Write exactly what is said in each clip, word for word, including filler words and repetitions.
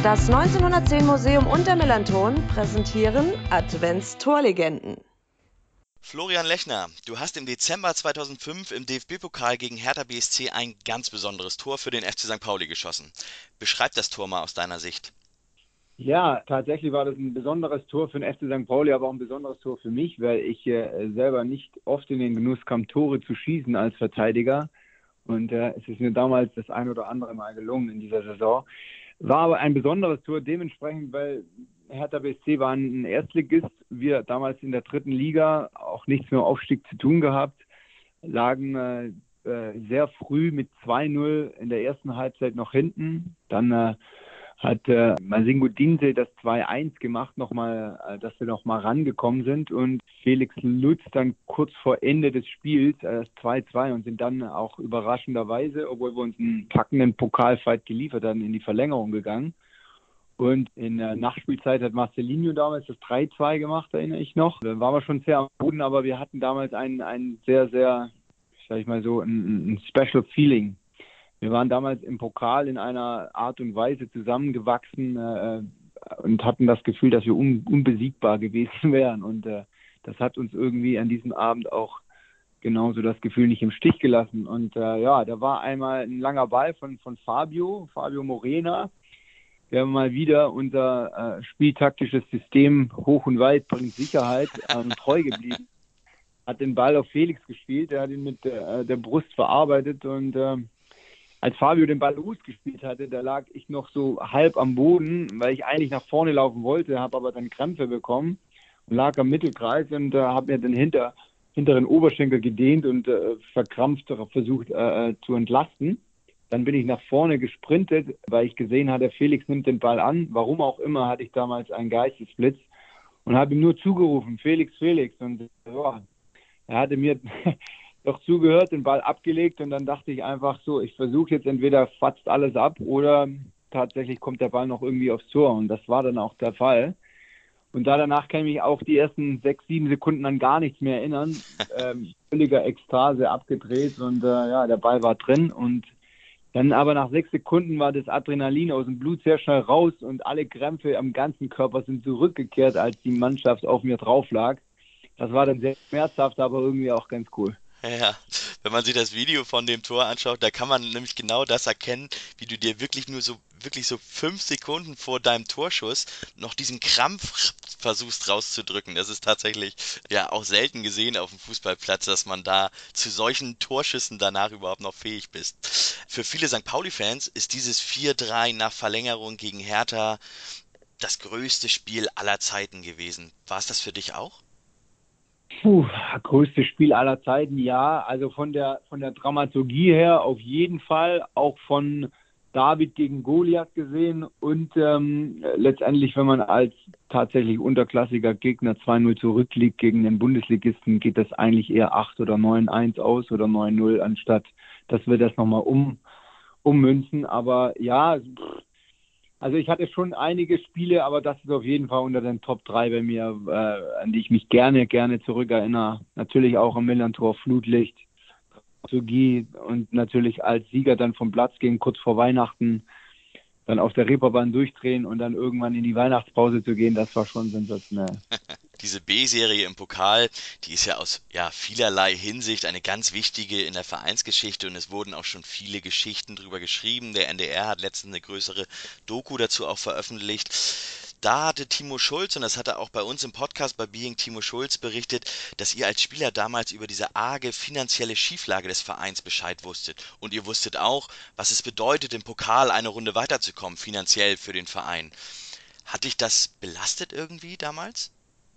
Das neunzehnhundertzehn Museum und der Melanton präsentieren Advents-Torlegenden. Florian Lechner, du hast im Dezember zweitausendfünf im D F B-Pokal gegen Hertha B S C ein ganz besonderes Tor für den F C Sankt Pauli geschossen. Beschreib das Tor mal aus deiner Sicht. Ja, tatsächlich war das ein besonderes Tor für den F C Sankt Pauli, aber auch ein besonderes Tor für mich, weil ich äh, selber nicht oft in den Genuss kam, Tore zu schießen als Verteidiger. Und äh, es ist mir damals das ein oder andere Mal gelungen in dieser Saison. War aber ein besonderes Tor dementsprechend, weil Hertha B S C war ein Erstligist. Wir damals in der dritten Liga, auch nichts mehr Aufstieg zu tun gehabt, lagen äh, äh, sehr früh mit zwei null in der ersten Halbzeit noch hinten. Dann äh, hat äh, Masingo Dinte das zwei eins gemacht, nochmal, äh, dass wir nochmal rangekommen sind, und Felix Lutz dann kurz vor Ende des Spiels äh, das zwei zwei, und sind dann auch überraschenderweise, obwohl wir uns einen packenden Pokalfight geliefert hatten, in die Verlängerung gegangen. Und in der Nachspielzeit hat Marcelinho damals das drei zwei gemacht, erinnere ich noch. Dann waren wir schon sehr am Boden, aber wir hatten damals ein, ein sehr, sehr, sag ich mal so, ein, ein Special Feeling. Wir waren damals im Pokal in einer Art und Weise zusammengewachsen äh, und hatten das Gefühl, dass wir un, unbesiegbar gewesen wären. Und äh, das hat uns irgendwie an diesem Abend auch genauso das Gefühl nicht im Stich gelassen. Und äh, ja, da war einmal ein langer Ball von, von Fabio, Fabio Morena, der mal wieder unser äh, spieltaktisches System hoch und weit bringt Sicherheit äh, treu geblieben. Hat den Ball auf Felix gespielt, der hat ihn mit äh, der Brust verarbeitet, und äh, als Fabio den Ball losgespielt hatte, da lag ich noch so halb am Boden, weil ich eigentlich nach vorne laufen wollte, habe aber dann Krämpfe bekommen und lag am Mittelkreis und äh, habe mir den hinter, hinteren Oberschenkel gedehnt und äh, verkrampft versucht äh, zu entlasten. Dann bin ich nach vorne gesprintet, weil ich gesehen hatte, Felix nimmt den Ball an. Warum auch immer hatte ich damals einen Geistesblitz und habe ihm nur zugerufen, Felix, Felix. Und ja, er hatte mir doch zugehört, den Ball abgelegt, und dann dachte ich einfach so, ich versuche jetzt entweder fatzt alles ab oder tatsächlich kommt der Ball noch irgendwie aufs Tor, und das war dann auch der Fall. Und da danach kann ich mich auch die ersten sechs, sieben Sekunden an gar nichts mehr erinnern. Ähm, völliger Ekstase abgedreht, und äh, ja, der Ball war drin, und dann aber nach sechs Sekunden war das Adrenalin aus dem Blut sehr schnell raus und alle Krämpfe am ganzen Körper sind zurückgekehrt, als die Mannschaft auf mir drauf lag. Das war dann sehr schmerzhaft, aber irgendwie auch ganz cool. Ja, wenn man sich das Video von dem Tor anschaut, da kann man nämlich genau das erkennen, wie du dir wirklich nur so, wirklich so fünf Sekunden vor deinem Torschuss noch diesen Krampf versuchst rauszudrücken. Das ist tatsächlich ja auch selten gesehen auf dem Fußballplatz, dass man da zu solchen Torschüssen danach überhaupt noch fähig bist. Für viele Sankt Pauli-Fans ist dieses vier drei nach Verlängerung gegen Hertha das größte Spiel aller Zeiten gewesen. War es das für dich auch? Puh, größtes Spiel aller Zeiten, ja. Also von der von der Dramaturgie her auf jeden Fall, auch von David gegen Goliath gesehen, und ähm, letztendlich, wenn man als tatsächlich unterklassiger Gegner zwei null zurückliegt gegen den Bundesligisten, geht das eigentlich eher acht oder neun eins aus oder neun null, anstatt dass wir das nochmal um, ummünzen. Aber ja, pff, also ich hatte schon einige Spiele, aber das ist auf jeden Fall unter den Top drei bei mir, äh, an die ich mich gerne, gerne zurückerinnere. Natürlich auch am Millantor Flutlicht, Sugi, und natürlich als Sieger dann vom Platz gehen, kurz vor Weihnachten, dann auf der Reeperbahn durchdrehen und dann irgendwann in die Weihnachtspause zu gehen, das war schon sensationell. Diese B-Serie im Pokal, die ist ja aus ja, vielerlei Hinsicht eine ganz wichtige in der Vereinsgeschichte, und es wurden auch schon viele Geschichten drüber geschrieben. Der N D R hat letztens eine größere Doku dazu auch veröffentlicht. Da hatte Timo Schulz, und das hat er auch bei uns im Podcast bei Being Timo Schulz berichtet, dass ihr als Spieler damals über diese arge finanzielle Schieflage des Vereins Bescheid wusstet. Und ihr wusstet auch, was es bedeutet, im Pokal eine Runde weiterzukommen, finanziell für den Verein. Hat dich das belastet irgendwie damals?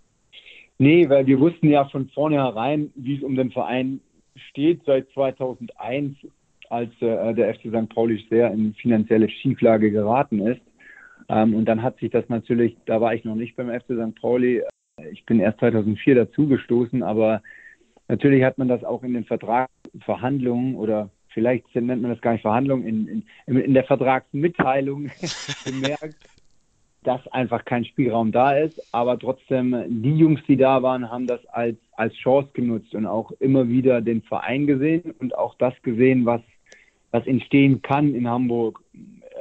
Nee, weil wir wussten ja von vornherein, wie es um den Verein steht, seit zweitausendeins, als äh, der F C Sankt Pauli sehr in finanzielle Schieflage geraten ist. Ähm, und dann hat sich das natürlich, da war ich noch nicht beim F C Sankt Pauli, ich bin erst zweitausendvier dazugestoßen, aber natürlich hat man das auch in den Vertragsverhandlungen, oder vielleicht nennt man das gar nicht Verhandlungen, in, in, in der Vertragsmitteilung gemerkt, dass einfach kein Spielraum da ist. Aber trotzdem, die Jungs, die da waren, haben das als, als Chance genutzt und auch immer wieder den Verein gesehen und auch das gesehen, was, was entstehen kann in Hamburg,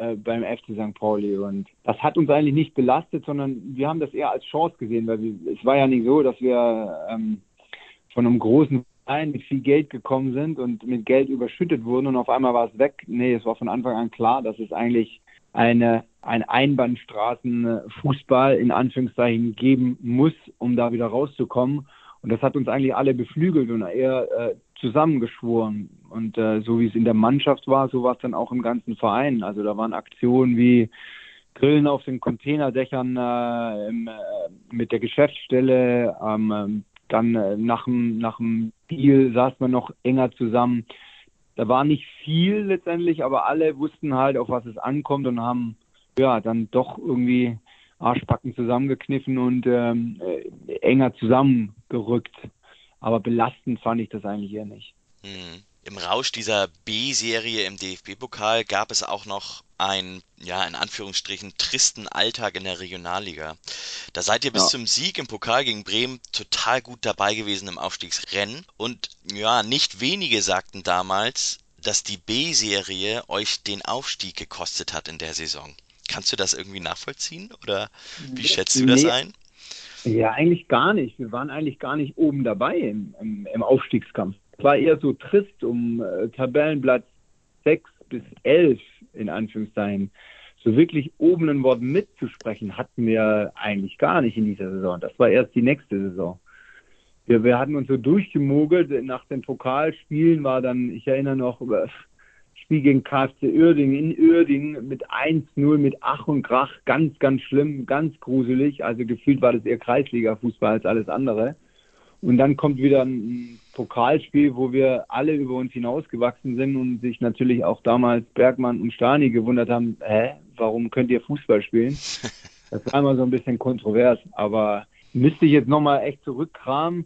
äh, beim F C Sankt Pauli. Und das hat uns eigentlich nicht belastet, sondern wir haben das eher als Chance gesehen, weil wir, es war ja nicht so, dass wir ähm, von einem großen Verein mit viel Geld gekommen sind und mit Geld überschüttet wurden und auf einmal war es weg. Nee, es war von Anfang an klar, dass es eigentlich eine, ein Einbahnstraßenfußball in Anführungszeichen geben muss, um da wieder rauszukommen. Und das hat uns eigentlich alle beflügelt und eher äh, zusammengeschworen. Und äh, so wie es in der Mannschaft war, so war es dann auch im ganzen Verein. Also da waren Aktionen wie Grillen auf den Containerdächern äh, im, äh, mit der Geschäftsstelle. Ähm, dann äh, nach dem nach dem Spiel saß man noch enger zusammen. Da war nicht viel letztendlich, aber alle wussten halt, auf was es ankommt und haben ja dann doch irgendwie Arschbacken zusammengekniffen und ähm, äh, enger zusammengerückt. Aber belastend fand ich das eigentlich eher nicht. Hm. Im Rausch dieser B-Serie im D F B-Pokal gab es auch noch einen, ja, in Anführungsstrichen, tristen Alltag in der Regionalliga. Da seid ihr bis Ja. zum Sieg im Pokal gegen Bremen total gut dabei gewesen im Aufstiegsrennen. Und ja, nicht wenige sagten damals, dass die B-Serie euch den Aufstieg gekostet hat in der Saison. Kannst du das irgendwie nachvollziehen oder wie schätzt du das Nee, ein? ja, eigentlich gar nicht. Wir waren eigentlich gar nicht oben dabei im, im, im Aufstiegskampf. Es war eher so trist, um äh, Tabellenplatz sechs bis elf in Anführungszeichen. So wirklich oben ein Wort mitzusprechen, hatten wir eigentlich gar nicht in dieser Saison. Das war erst die nächste Saison. Wir, wir hatten uns so durchgemogelt. Nach den Pokalspielen war dann, ich erinnere noch, über Spiel gegen K F C Uerdingen in Uerdingen mit eins null, mit Ach und Krach, ganz, ganz schlimm, ganz gruselig. Also gefühlt war das eher Kreisliga-Fußball als alles andere. Und dann kommt wieder ein Pokalspiel, wo wir alle über uns hinausgewachsen sind und sich natürlich auch damals Bergmann und Stani gewundert haben, hä, warum könnt ihr Fußball spielen? Das war immer so ein bisschen kontrovers, aber müsste ich jetzt nochmal echt zurückkramen.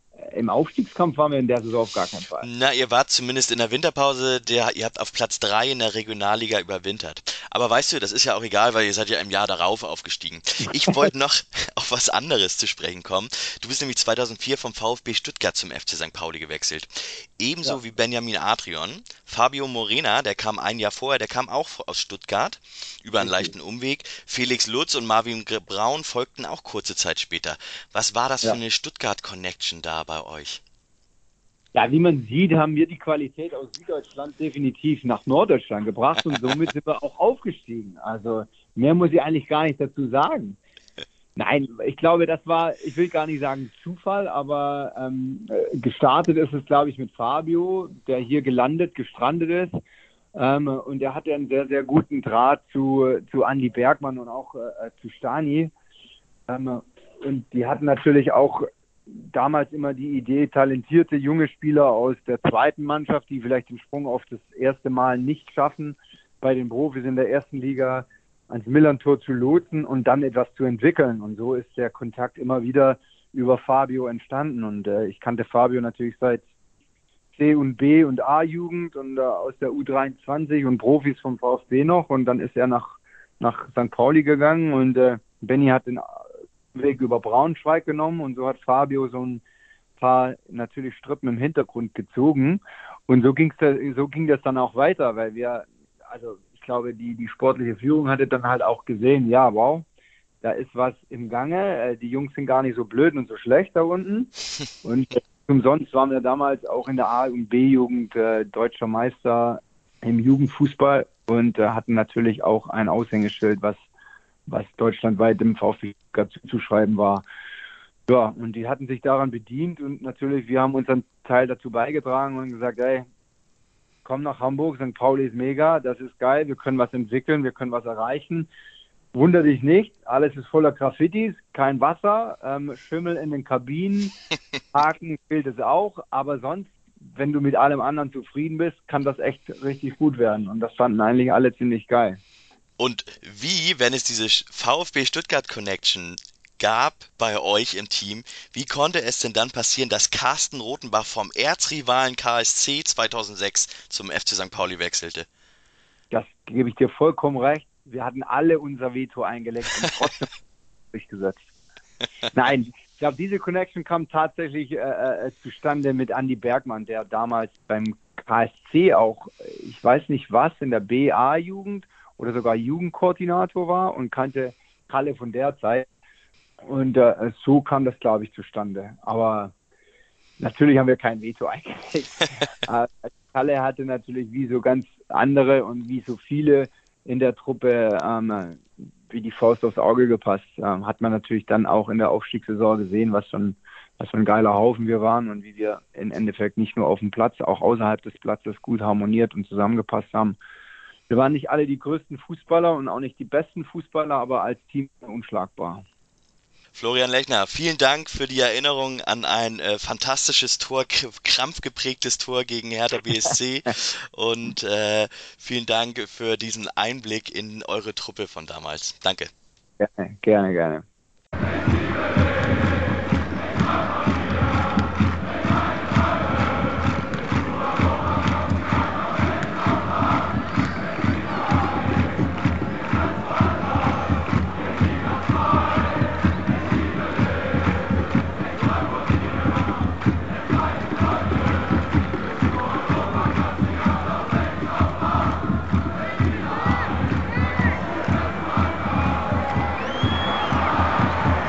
Im Aufstiegskampf waren wir in der Saison auf gar keinen Fall. Na, ihr wart zumindest in der Winterpause, der, ihr habt auf Platz drei in der Regionalliga überwintert. Aber weißt du, das ist ja auch egal, weil ihr seid ja im Jahr darauf aufgestiegen. Ich wollte noch auf was anderes zu sprechen kommen. Du bist nämlich zweitausendvier vom VfB Stuttgart zum F C Sankt Pauli gewechselt. Ebenso Ja. wie Benjamin Adrian. Fabio Morena, der kam ein Jahr vorher, der kam auch aus Stuttgart über einen Richtig. leichten Umweg. Felix Lutz und Marvin Gr- Braun folgten auch kurze Zeit später. Was war das für Ja. eine Stuttgart-Connection da bei euch? Ja, wie man sieht, haben wir die Qualität aus Süddeutschland definitiv nach Norddeutschland gebracht und somit sind wir auch aufgestiegen. Also mehr muss ich eigentlich gar nicht dazu sagen. Nein, ich glaube, das war, ich will gar nicht sagen Zufall, aber ähm, äh, gestartet ist es, glaube ich, mit Fabio, der hier gelandet, gestrandet ist. Ähm, und er hatte einen sehr, sehr guten Draht zu, zu Andi Bergmann und auch äh, zu Stani. Ähm, und die hatten natürlich auch damals immer die Idee, talentierte junge Spieler aus der zweiten Mannschaft, die vielleicht den Sprung auf das erste Mal nicht schaffen, bei den Profis in der ersten Liga ans Millerntor zu lotsen und dann etwas zu entwickeln. Und so ist der Kontakt immer wieder über Fabio entstanden. Und äh, ich kannte Fabio natürlich seit C- und B- und A-Jugend und äh, aus der U dreiundzwanzig und Profis vom VfB noch. Und dann ist er nach, nach Sankt Pauli gegangen und äh, Benny hat den Weg über Braunschweig genommen und so hat Fabio so ein paar natürlich Strippen im Hintergrund gezogen. Und so ging's da, so ging das dann auch weiter, weil wir, also ich glaube, die, die sportliche Führung hatte dann halt auch gesehen, ja, wow, da ist was im Gange, die Jungs sind gar nicht so blöd und so schlecht da unten. Und umsonst waren wir damals auch in der A- und B-Jugend äh, deutscher Meister im Jugendfußball und äh, hatten natürlich auch ein Aushängeschild, was, was deutschlandweit dem VfB zuzuschreiben war. Ja, und die hatten sich daran bedient und natürlich, wir haben unseren Teil dazu beigetragen und gesagt, ey, komm nach Hamburg, Sankt Pauli ist mega, das ist geil, wir können was entwickeln, wir können was erreichen. Wunder dich nicht, alles ist voller Graffitis, kein Wasser, ähm, Schimmel in den Kabinen, Haken fehlt es auch, aber sonst, wenn du mit allem anderen zufrieden bist, kann das echt richtig gut werden. Und das fanden eigentlich alle ziemlich geil. Und wie, wenn es diese VfB Stuttgart Connection gab bei euch im Team, wie konnte es denn dann passieren, dass Carsten Rothenbach vom Erzrivalen K S C zweitausendsechs zum F C Sankt Pauli wechselte? Das gebe ich dir vollkommen recht. Wir hatten alle unser Veto eingelegt und trotzdem durchgesetzt. Nein, ich glaube, diese Connection kam tatsächlich äh, äh, zustande mit Andi Bergmann, der damals beim K S C auch, ich weiß nicht was, in der B A-Jugend oder sogar Jugendkoordinator war und kannte Kalle von der Zeit. Und äh, so kam das, glaube ich, zustande. Aber natürlich haben wir kein Veto eingelegt. äh, Kalle hatte natürlich wie so ganz andere und wie so viele in der Truppe ähm, wie die Faust aufs Auge gepasst. Ähm, hat man natürlich dann auch in der Aufstiegssaison gesehen, was schon was für ein geiler Haufen wir waren und wie wir im Endeffekt nicht nur auf dem Platz, auch außerhalb des Platzes gut harmoniert und zusammengepasst haben. Wir waren nicht alle die größten Fußballer und auch nicht die besten Fußballer, aber als Team unschlagbar. Florian Lechner, vielen Dank für die Erinnerung an ein äh, fantastisches Tor, krampfgeprägtes Tor gegen Hertha B S C und äh, vielen Dank für diesen Einblick in eure Truppe von damals. Danke. Gerne, gerne, gerne.